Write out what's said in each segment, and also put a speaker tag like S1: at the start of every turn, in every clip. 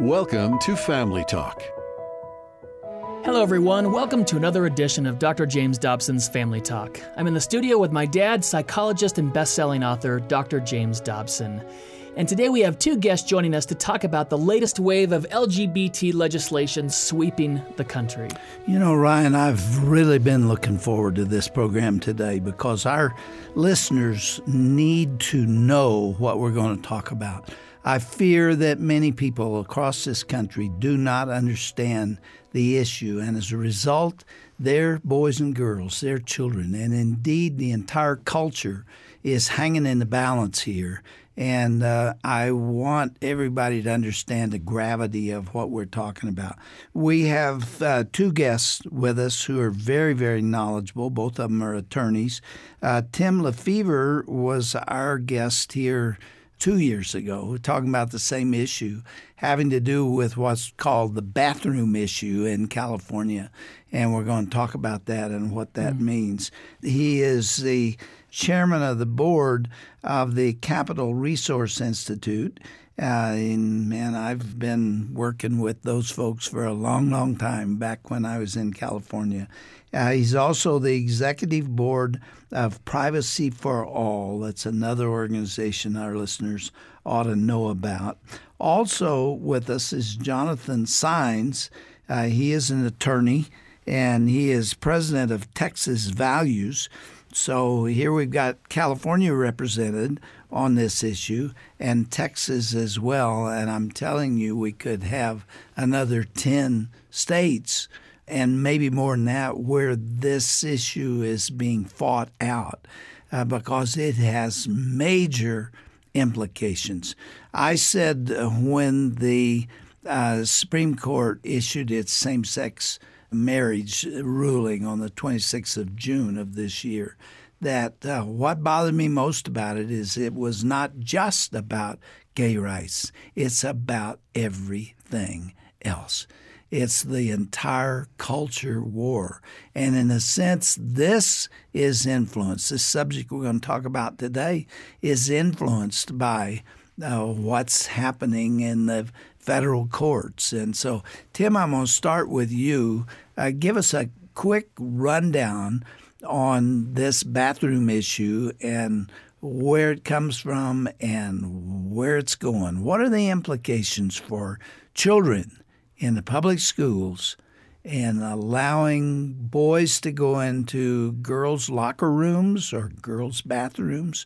S1: Welcome to Family Talk.
S2: Hello, everyone. Welcome to another edition of Dr. James Dobson's Family Talk. I'm in the studio with my dad, psychologist and best-selling author, Dr. James Dobson. And today we have two guests joining us to talk about the latest wave of LGBT legislation sweeping the country.
S3: You know, Ryan, I've really been looking forward to this program today because our listeners need to know what we're going to talk about. I fear that many people across this country do not understand the issue, and as a result, their boys and girls, their children, and indeed the entire culture is hanging in the balance here. And I want everybody to understand the gravity of what we're talking about. We have two guests with us who are very, very knowledgeable. Both of them are attorneys. Tim Lefevre was our guest here 2 years ago. We're talking about the same issue having to do with what's called the bathroom issue in California. And we're going to talk about that and what that means. He is the chairman of the board of the Capital Resource Institute. And I've been working with those folks for a long, long time, back when I was in California. He's also the executive board of Privacy for All. That's another organization our listeners ought to know about. Also with us is Jonathan Saenz. He is an attorney, and he is president of Texas Values. So here we've got California represented on this issue and Texas as well. And I'm telling you, we could have another 10 states and maybe more than that where this issue is being fought out because it has major implications. I said when the Supreme Court issued its same-sex marriage ruling on the 26th of June of this year, that what bothered me most about it is it was not just about gay rights. It's about everything else. It's the entire culture war. And in a sense, this is influenced. This subject we're going to talk about today is influenced by what's happening in the federal courts. And so, Tim, I'm going to start with you. Give us a quick rundown on this bathroom issue and where it comes from and where it's going. What are the implications for children in the public schools and allowing boys to go into girls' locker rooms or girls' bathrooms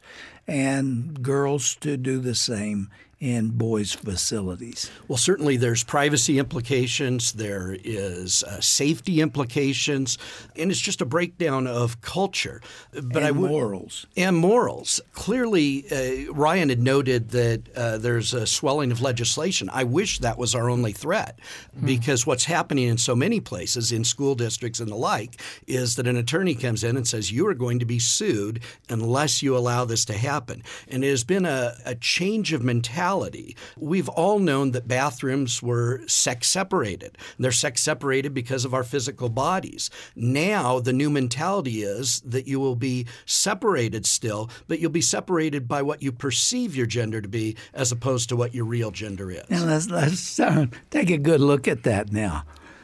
S3: and girls to do the same in boys' facilities?
S4: Well, certainly there's privacy implications, there is safety implications, and it's just a breakdown of culture. But
S3: morals.
S4: And morals. Clearly, Ryan had noted that there's a swelling of legislation. I wish that was our only threat, because what's happening in so many places, in school districts and the like, is that an attorney comes in and says, you are going to be sued unless you allow this to happen. And it has been a change of mentality. We've all known that bathrooms were sex separated. They're sex separated because of our physical bodies. Now the new mentality is that you will be separated still, but you'll be separated by what you perceive your gender to be as opposed to what your real gender is.
S3: Now let's take a good look at that now.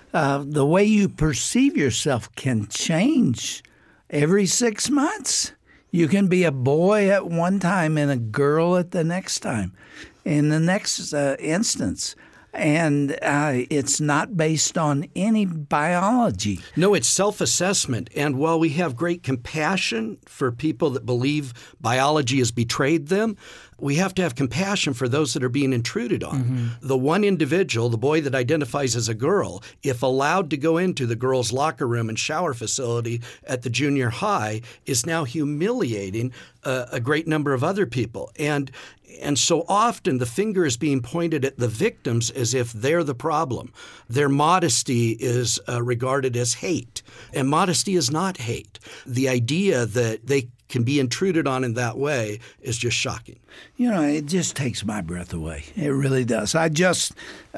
S3: The way you perceive yourself can change every 6 months. You can be a boy at one time and a girl at the next time, in the next instance. And it's not based on any biology.
S4: No, it's self-assessment. And while we have great compassion for people that believe biology has betrayed them, we have to have compassion for those that are being intruded on. The one individual, the boy that identifies as a girl, if allowed to go into the girls' locker room and shower facility at the junior high, is now humiliating a great number of other people. And so often the finger is being pointed at the victims as if they're the problem. Their modesty is regarded as hate, and modesty is not hate. The idea that they can be intruded on in that way is just shocking.
S3: You know, it just takes my breath away. It really does. I just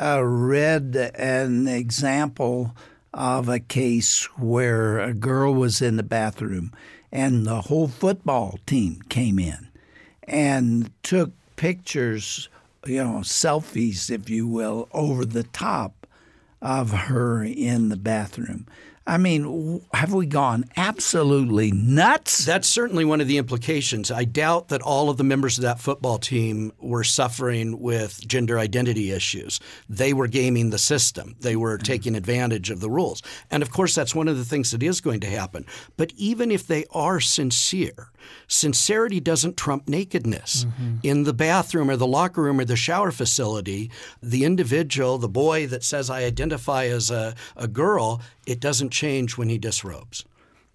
S3: read an example of a case where a girl was in the bathroom and the whole football team came in and took pictures selfies, if you will, over the top of her in the bathroom. I mean, have we gone absolutely nuts?
S4: That's certainly one of the implications. I doubt that all of the members of that football team were suffering with gender identity issues. They were gaming the system. They were taking advantage of the rules. And of course, that's one of the things that is going to happen. But even if they are sincere, sincerity doesn't trump nakedness. In the bathroom or the locker room or the shower facility, the individual, the boy that says, I identify as a girl, it doesn't change when he disrobes.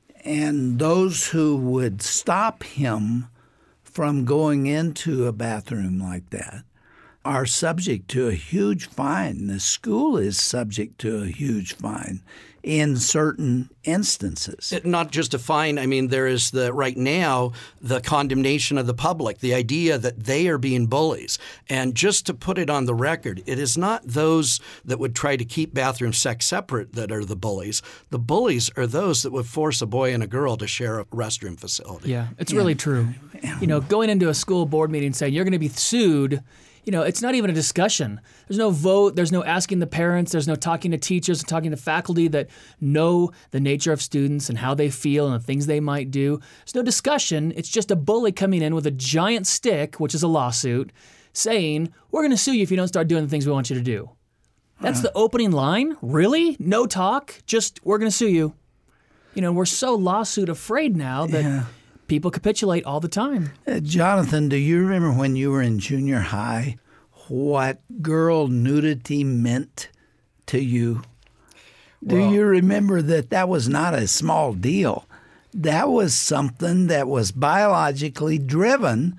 S3: And those who would stop him from going into a bathroom like that are subject to a huge fine. The school is subject to a huge fine in certain instances.
S4: Not just a fine. I mean, there is right now the condemnation of the public, the idea that they are being bullies. And just to put it on the record, it is not those that would try to keep bathroom sex separate that are the bullies. The bullies are those that would force a boy and a girl to share a restroom facility.
S2: Yeah, it's really true. Going into a school board meeting saying you're going to be sued, it's not even a discussion. There's no vote. There's no asking the parents. There's no talking to teachers and talking to faculty that know the nature of students and how they feel and the things they might do. There's no discussion. It's just a bully coming in with a giant stick, which is a lawsuit, saying, we're going to sue you if you don't start doing the things we want you to do. That's the opening line? Really? No talk? Just, we're going to sue you. We're so lawsuit afraid now that people capitulate all the time.
S3: Jonathan, do you remember when you were in junior high what girl nudity meant to you? Do you remember that was not a small deal? That was something that was biologically driven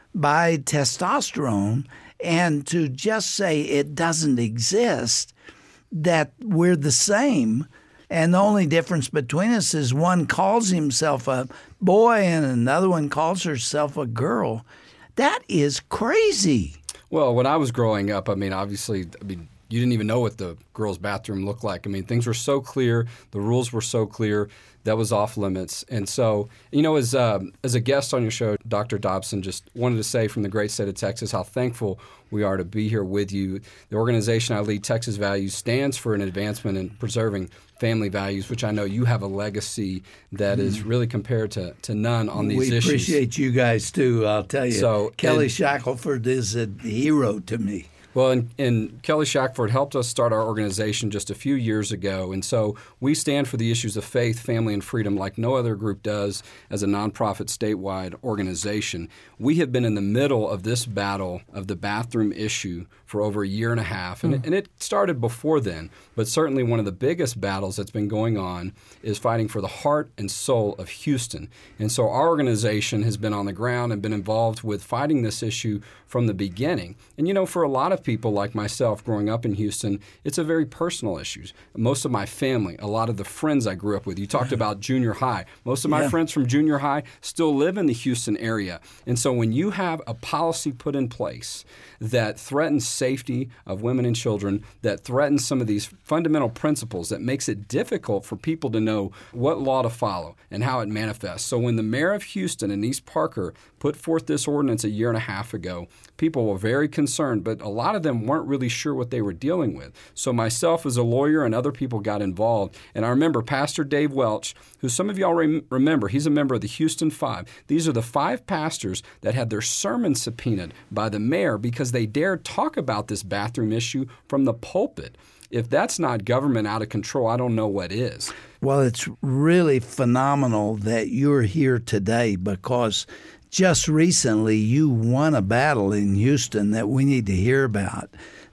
S3: by testosterone. And to just say it doesn't exist, that we're the same, and the only difference between us is one calls himself a boy and another one calls herself a girl. That is crazy.
S5: Well, when I was growing up, obviously, you didn't even know what the girls' bathroom looked like. Things were so clear. The rules were so clear. That was off limits. And so, as a guest on your show, Dr. Dobson, just wanted to say from the great state of Texas how thankful we are to be here with you. The organization I lead, Texas Values, stands for an advancement in preserving family values, which I know you have a legacy that is really compared to none on these issues.
S3: We appreciate you guys, too, I'll tell you. So, Kelly Shackelford is a hero to me.
S5: Well, and Kelly Shackelford helped us start our organization just a few years ago. And so we stand for the issues of faith, family, and freedom like no other group does as a nonprofit statewide organization. We have been in the middle of this battle of the bathroom issue for over a year and a half. And it started before then. But certainly one of the biggest battles that's been going on is fighting for the heart and soul of Houston. And so our organization has been on the ground and been involved with fighting this issue from the beginning. And, for a lot of people like myself growing up in Houston, it's a very personal issue. Most of my family, a lot of the friends I grew up with, you talked about junior high. Most of my friends from junior high still live in the Houston area. And so when you have a policy put in place that threatens safety of women and children, that threatens some of these fundamental principles, that makes it difficult for people to know what law to follow and how it manifests. So when the mayor of Houston and East Parker put forth this ordinance a year and a half ago, people were very concerned, but a lot of them weren't really sure what they were dealing with. So myself as a lawyer and other people got involved. And I remember Pastor Dave Welch, who some of y'all remember, he's a member of the Houston Five. These are the 5 pastors that had their sermons subpoenaed by the mayor because they dared talk about this bathroom issue from the pulpit. If that's not government out of control, I don't know what is.
S3: Well, it's really phenomenal that you're here today because just recently you won a battle in Houston that we need to hear about.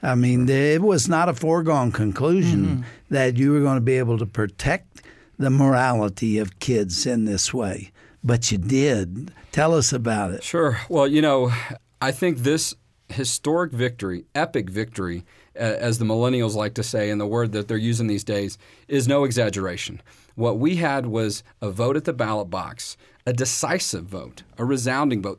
S3: It was not a foregone conclusion that you were going to be able to protect the morality of kids in this way, but you did. Tell us about it.
S5: Sure. Well, I think this historic victory, epic victory, as the millennials like to say, and the word that they're using these days, is no exaggeration. What we had was a vote at the ballot box, a decisive vote a resounding vote.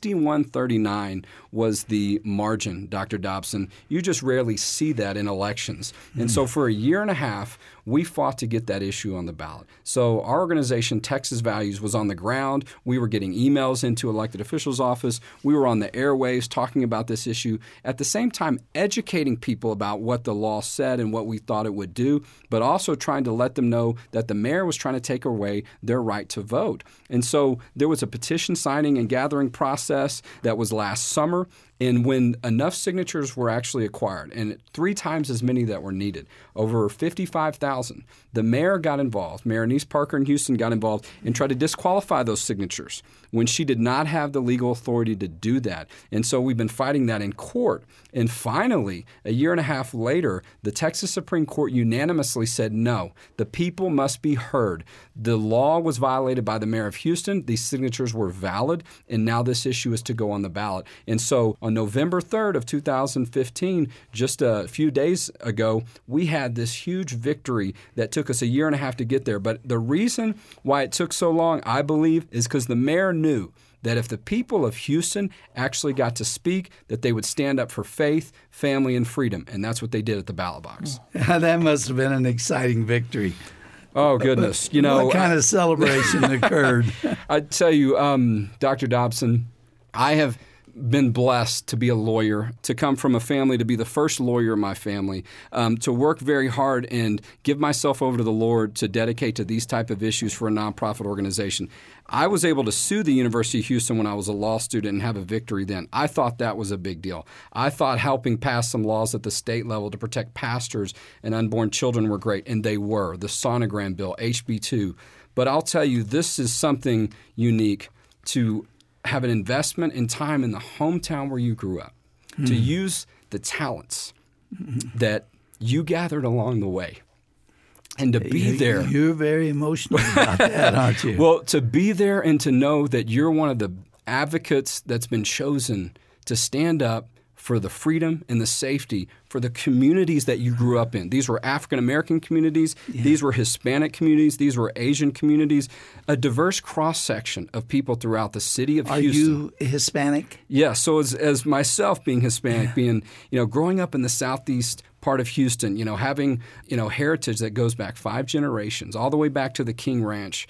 S5: 61-39 was the margin, Dr. Dobson. You just rarely see that in elections. And so for a year and a half, we fought to get that issue on the ballot. So our organization, Texas Values, was on the ground. We were getting emails into elected officials' office. We were on the airwaves talking about this issue. At the same time, educating people about what the law said and what we thought it would do, but also trying to let them know that the mayor was trying to take away their right to vote. And so there was a petition signing and gathering process that was last summer. And when enough signatures were actually acquired, and 3 times as many that were needed, over 55,000, the mayor got involved. Mayor Annise Parker in Houston got involved and tried to disqualify those signatures when she did not have the legal authority to do that. And so we've been fighting that in court. And finally, a year and a half later, the Texas Supreme Court unanimously said, no, the people must be heard. The law was violated by the mayor of Houston. These signatures were valid, and now this issue is to go on the ballot. And so on November 3rd of 2015, just a few days ago, we had this huge victory that took us a year and a half to get there. But the reason why it took so long, I believe, is because the mayor knew that if the people of Houston actually got to speak, that they would stand up for faith, family, and freedom. And that's what they did at the ballot box.
S3: That must have been an exciting victory.
S5: Oh, goodness. You know,
S3: what kind of celebration occurred?
S5: I tell you, Dr. Dobson, I have been blessed to be a lawyer, to come from a family, to be the first lawyer in my family, to work very hard and give myself over to the Lord to dedicate to these type of issues for a nonprofit organization. I was able to sue the University of Houston when I was a law student and have a victory then. I thought that was a big deal. I thought helping pass some laws at the state level to protect pastors and unborn children were great, and they were. The sonogram bill, HB2. But I'll tell you, this is something unique to have an investment in time in the hometown where you grew up, to use the talents that you gathered along the way, and to be there.
S3: You're very emotional about that, aren't you?
S5: Well, to be there and to know that you're one of the advocates that's been chosen to stand up for the freedom and the safety for the communities that you grew up in. These were African-American communities. Yeah. These were Hispanic communities. These were Asian communities. A diverse cross-section of people throughout the city of Houston.
S3: Are you Hispanic?
S5: Yeah. So as myself being Hispanic, being, growing up in the southeast part of Houston, having, heritage that goes back 5 generations, all the way back to the King Ranch,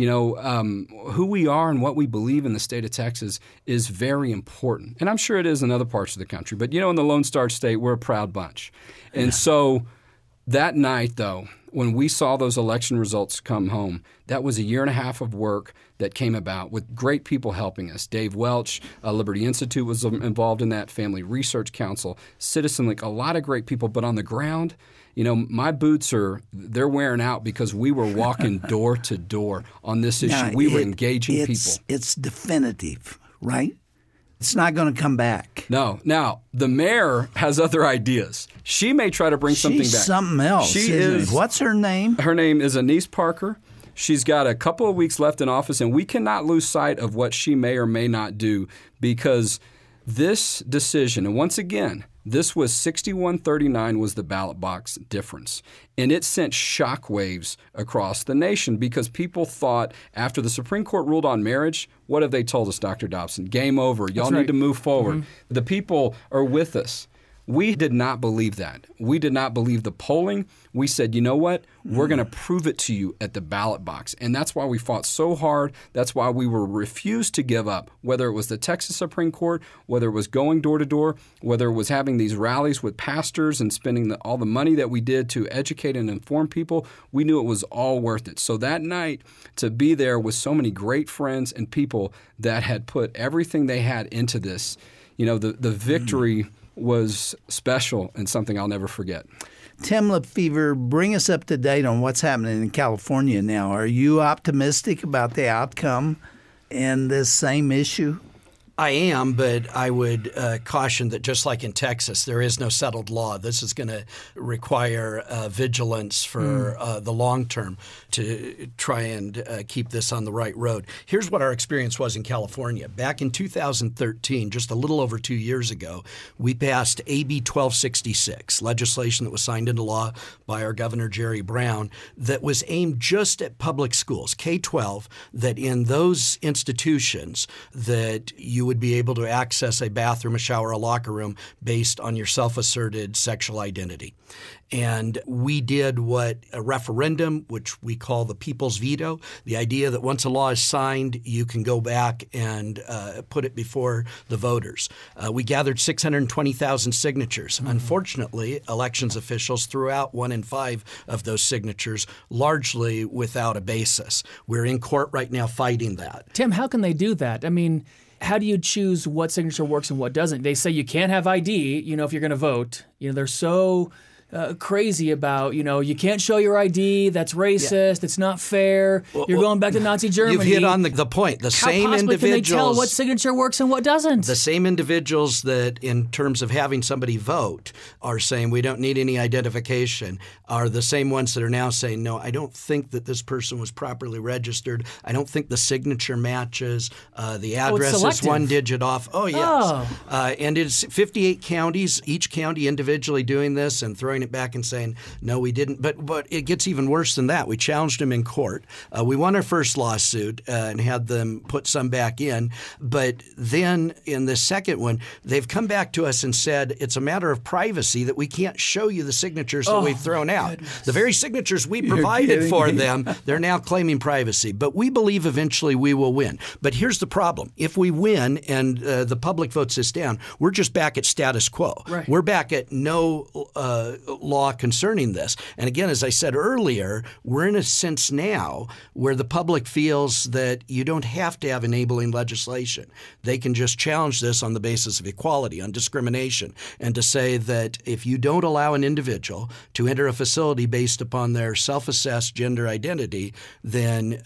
S5: who we are and what we believe in the state of Texas is very important. And I'm sure it is in other parts of the country. But, in the Lone Star State, we're a proud bunch. And so that night, though, when we saw those election results come home, that was a year and a half of work that came about with great people helping us. Dave Welch, Liberty Institute was involved in that, Family Research Council, Citizen Link, a lot of great people. But on the ground, my boots they're wearing out because we were walking door to door on this issue.
S3: Now,
S5: we were engaging people.
S3: It's definitive, right? It's not going to come back.
S5: No. Now, the mayor has other ideas. She may try to bring something back.
S3: She's something else.
S5: She is.
S3: What's her name?
S5: Her name is Annise Parker. She's got a couple of weeks left in office, and we cannot lose sight of what she may or may not do, because this decision, and once again, this was 61-39 was the ballot box difference. And it sent shockwaves across the nation because people thought after the Supreme Court ruled on marriage, what have they told us, Dr. Dobson? Game over. Y'all need to move forward. Mm-hmm. The people are with us. We did not believe that. We did not believe the polling. We said, you know what? We're going to prove it to you at the ballot box. And that's why we fought so hard. That's why we were refused to give up, whether it was the Texas Supreme Court, whether it was going door to door, whether it was having these rallies with pastors and spending all the money that we did to educate and inform people. We knew it was all worth it. So that night, to be there with so many great friends and people that had put everything they had into this, the victory was special and something I'll never forget.
S3: Tim Lefevre, bring us up to date on what's happening in California now. Are you optimistic about the outcome in this same issue?
S4: I am, but I would caution that just like in Texas, there is no settled law. This is going to require vigilance for the long term to try and keep this on the right road. Here's what our experience was in California. Back in 2013, just a little over 2 years ago, we passed AB 1266, legislation that was signed into law by our Governor Jerry Brown that was aimed just at public schools, K-12, that in those institutions that you would be able to access a bathroom, a shower, a locker room based on your self-asserted sexual identity. And we did what a referendum, which we call the people's veto, the idea that once a law is signed, you can go back and put it before the voters. We gathered 620,000 signatures. Unfortunately, elections officials threw out 1 in 5 of those signatures, largely without a basis. We're in court right now fighting that.
S2: Tim, how can they do that? I mean, how do you choose what signature works and what doesn't? They say you can't have ID, if you're going to vote. They're so crazy about, you can't show your ID. That's racist. It's not fair. You're going back to Nazi Germany.
S4: You've hit on the point. The
S2: How
S4: same
S2: possibly
S4: individuals.
S2: Can they tell what signature works and what doesn't?
S4: The same individuals that, in terms of having somebody vote, are saying we don't need any identification, are the same ones that are now saying, no, I don't think that this person was properly registered. I don't think the signature matches. The address is 1 digit off. Oh, yes. And it's 58 counties, each county individually doing this and throwing it back and saying, no, we didn't. But it gets even worse than that. We challenged them in court. We won our first lawsuit and had them put some back in. But then in the second one, they've come back to us and said it's a matter of privacy that we can't show you the signatures that we've thrown out. Goodness. The very signatures we provided for them, they're now claiming privacy. But we believe eventually we will win. But here's the problem. If we win and the public votes this down, we're just back at status quo.
S2: Right.
S4: We're back at no law concerning this. And again, as I said earlier, we're in a sense now where the public feels that you don't have to have enabling legislation. They can just challenge this on the basis of equality, on discrimination, and to say that if you don't allow an individual to enter a facility based upon their self-assessed gender identity, then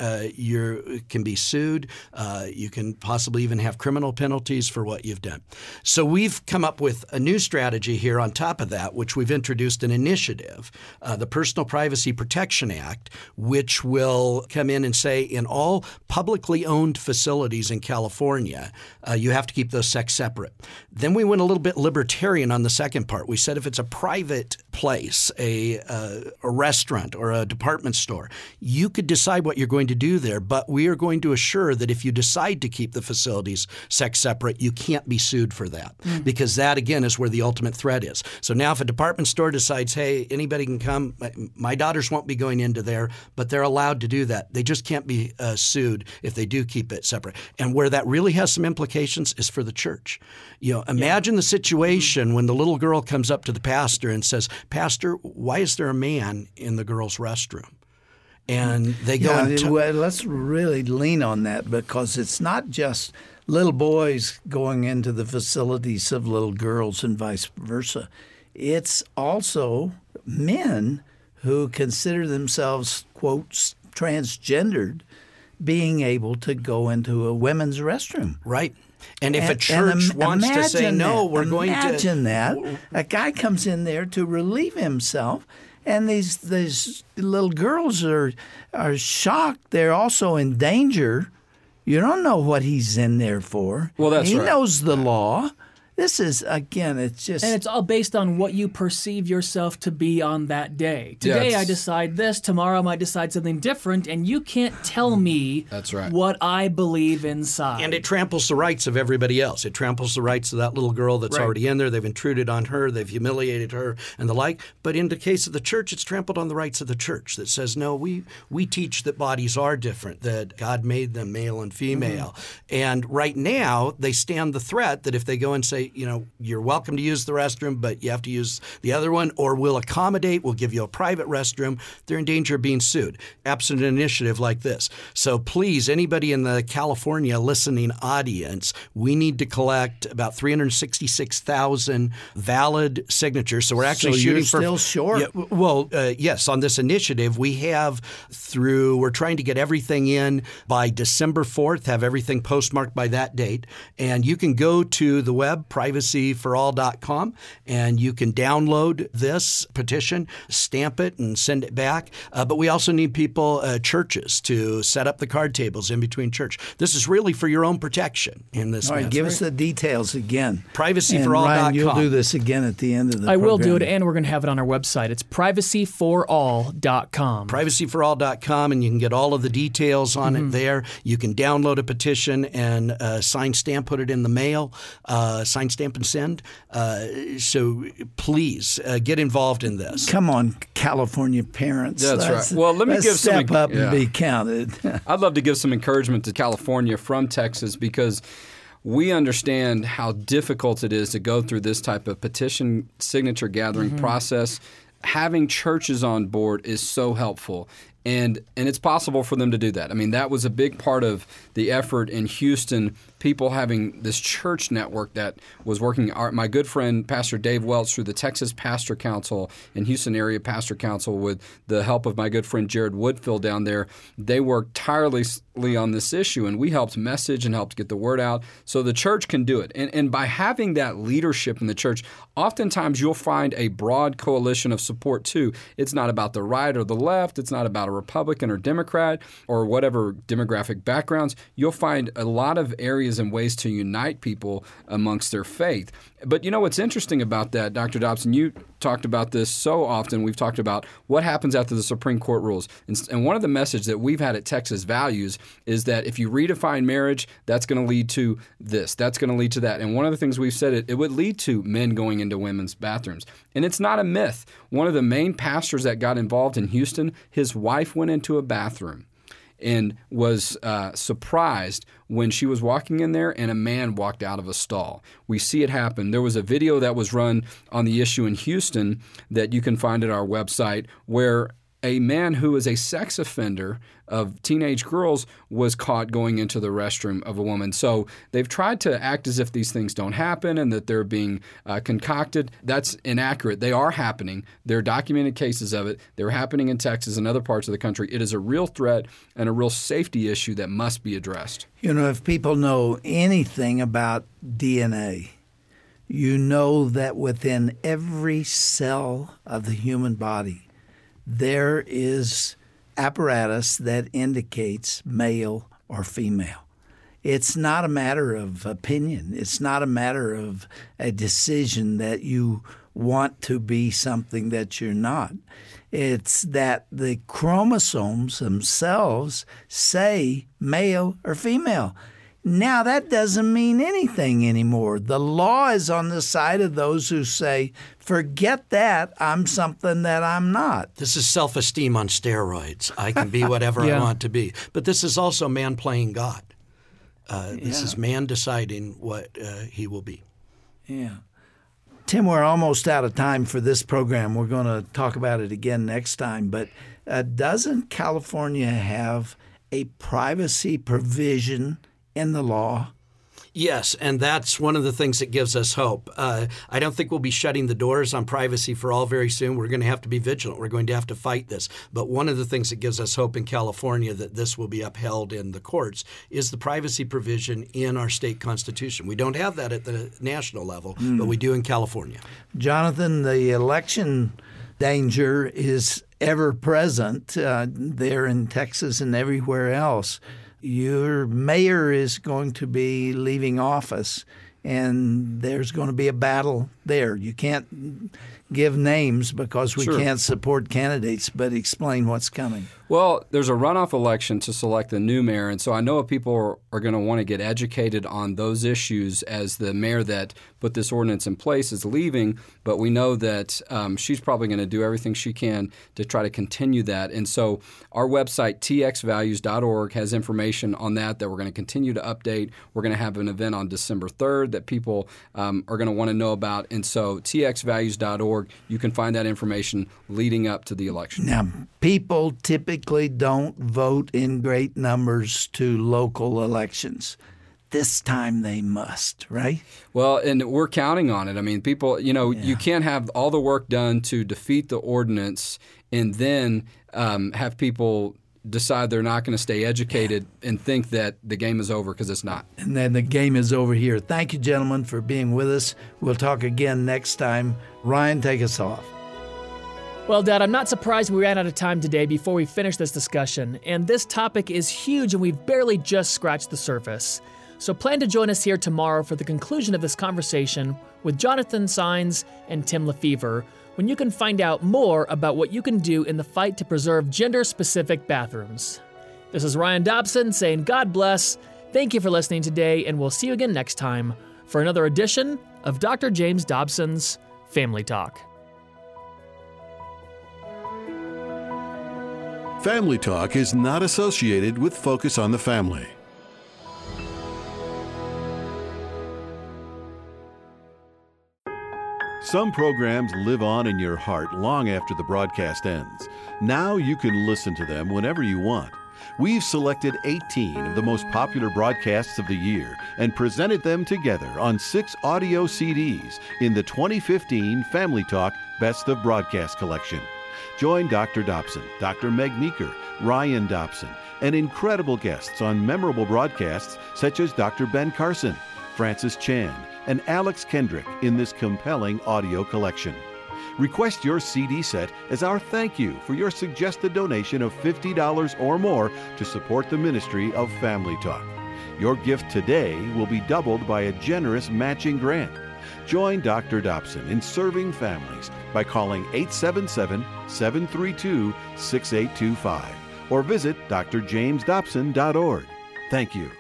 S4: you can be sued. You can possibly even have criminal penalties for what you've done. So we've come up with a new strategy here on top of that, which we've introduced an initiative, the Personal Privacy Protection Act, which will come in and say in all publicly owned facilities in California, you have to keep those sex separate. Then we went a little bit libertarian on the second part. We said if it's a private place, a restaurant or a department store, you could decide what you're going to do there, but we are going to assure that if you decide to keep the facilities sex separate, you can't be sued for that because that, again, is where the ultimate threat is. So now if a department store decides, hey, anybody can come, my daughters won't be going into there, but they're allowed to do that. They just can't be sued if they do keep it separate. And where that really has some implications is for the church. Imagine the situation when the little girl comes up to the pastor and says, Pastor, why is there a man in the girls' restroom? And they go
S3: well, let's really lean on that because it's not just little boys going into the facilities of little girls and vice versa. It's also men who consider themselves, quote, transgendered, being able to go into a women's restroom.
S4: Right. And if a church wants to say, no, we're going to...
S3: Imagine that. A guy comes in there to relieve himself, and these little girls are shocked. They're also in danger. You don't know what he's in there for.
S5: Well, that's right.
S3: He knows the law. This is, again, it's just...
S2: And it's all based on what you perceive yourself to be on that day. Today I decide this, tomorrow I might decide something different, and you can't tell me
S5: That's right.
S2: what I believe inside.
S4: And it tramples the rights of everybody else. It tramples the rights of that little girl that's already in there. They've intruded on her. They've humiliated her and the like. But in the case of the church, it's trampled on the rights of the church that says, no, we teach that bodies are different, that God made them male and female. And right now, they stand the threat that if they go and say, you're welcome to use the restroom, but you have to use the other one, or we'll accommodate, we'll give you a private restroom. They're in danger of being sued, absent an initiative like this. So please, anybody in the California listening audience, we need to collect about 366,000 valid signatures. So we're actually shooting for.
S3: Still short.
S4: Yes, on this initiative, we're trying to get everything in by December 4th, have everything postmarked by that date. And you can go to the web, privacyforall.com, and you can download this petition, stamp it, and send it back. But we also need people, churches, to set up the card tables in between church. This is really for your own protection in this.
S3: All right, give us the details again.
S4: Privacyforall.com.
S3: Ryan, you'll do this again at the end of the program.
S2: I will do it, and we're going to have it on our website. It's privacyforall.com.
S4: Privacyforall.com, and you can get all of the details on it there. You can download a petition and sign stamp, put it in the mail, sign stamp and send. So please get involved in this.
S3: Come on, California parents.
S5: That's right. Well, let me give some
S3: step up and be counted.
S5: I'd love to give some encouragement to California from Texas, because we understand how difficult it is to go through this type of petition signature gathering process. Having churches on board is so helpful. And it's possible for them to do that. I mean, that was a big part of the effort in Houston, people having this church network that was working. My good friend, Pastor Dave Welch, through the Texas Pastor Council and Houston Area Pastor Council, with the help of my good friend Jared Woodfill down there, they worked tirelessly on this issue, and we helped message and helped get the word out so the church can do it. And by having that leadership in the church, oftentimes you'll find a broad coalition of support too. It's not about the right or the left. It's not about a Republican or Democrat or whatever demographic backgrounds. You'll find a lot of areas and ways to unite people amongst their faith. But you know what's interesting about that, Dr. Dobson, you talked about this so often. We've talked about what happens after the Supreme Court rules. And one of the messages that we've had at Texas Values is that if you redefine marriage, that's going to lead to this. That's going to lead to that. And one of the things we've said, it would lead to men going into women's bathrooms. And it's not a myth. One of the main pastors that got involved in Houston, his wife went into a bathroom and was surprised when she was walking in there and a man walked out of a stall. We see it happen. There was a video that was run on the issue in Houston that you can find at our website where a man who is a sex offender of teenage girls was caught going into the restroom of a woman. So they've tried to act as if these things don't happen and that they're being concocted. That's inaccurate. They are happening. There are documented cases of it. They're happening in Texas and other parts of the country. It is a real threat and a real safety issue that must be addressed.
S3: You know, if people know anything about DNA, you know that within every cell of the human body, there is apparatus that indicates male or female. It's not a matter of opinion. It's not a matter of a decision that you want to be something that you're not. It's that the chromosomes themselves say male or female. Now, that doesn't mean anything anymore. The law is on the side of those who say, forget that, I'm something that I'm not.
S4: This is self-esteem on steroids. I can be whatever I want to be. But this is also man playing God. This is man deciding what he will be.
S3: Yeah. Tim, we're almost out of time for this program. We're going to talk about it again next time. But doesn't California have a privacy provision in the law?
S4: Yes, and that's one of the things that gives us hope. I don't think we'll be shutting the doors on Privacy for All very soon. We're going to have to be vigilant. We're going to have to fight this. But one of the things that gives us hope in California that this will be upheld in the courts is the privacy provision in our state constitution. We don't have that at the national level, but we do in California.
S3: Jonathan, the election danger is ever present there in Texas and everywhere else. Your mayor is going to be leaving office, and there's going to be a battle there. You can't give names because we can't support candidates, but explain what's coming.
S5: Well, there's a runoff election to select the new mayor, and so I know people are going to want to get educated on those issues as the mayor that put this ordinance in place is leaving, but we know that she's probably going to do everything she can to try to continue that. And so our website, txvalues.org, has information on that we're going to continue to update. We're going to have an event on December 3rd that people are going to want to know about. And so txvalues.org, you can find that information leading up to the election.
S3: Now, people typically don't vote in great numbers to local elections. This time they must, right?
S5: Well, and we're counting on it. I mean, people, you can't have all the work done to defeat the ordinance and then have people decide they're not going to stay educated and think that the game is over, because it's not.
S3: And then the game is over here. Thank you, gentlemen, for being with us. We'll talk again next time. Ryan, take us off.
S2: Well, Dad, I'm not surprised we ran out of time today before we finish this discussion. And this topic is huge, and we've barely just scratched the surface. So plan to join us here tomorrow for the conclusion of this conversation with Jonathan Saenz and Tim Lefevre, when you can find out more about what you can do in the fight to preserve gender-specific bathrooms. This is Ryan Dobson saying God bless. Thank you for listening today, and we'll see you again next time for another edition of Dr. James Dobson's Family Talk.
S1: Family Talk is not associated with Focus on the Family. Some programs live on in your heart long after the broadcast ends. Now you can listen to them whenever you want. We've selected 18 of the most popular broadcasts of the year and presented them together on 6 audio CDs in the 2015 Family Talk Best of Broadcast Collection. Join Dr. Dobson, Dr. Meg Meeker, Ryan Dobson, and incredible guests on memorable broadcasts such as Dr. Ben Carson, Francis Chan, and Alex Kendrick in this compelling audio collection. Request your CD set as our thank you for your suggested donation of $50 or more to support the ministry of Family Talk. Your gift today will be doubled by a generous matching grant. Join Dr. Dobson in serving families by calling 877-732-6825 or visit drjamesdobson.org. Thank you.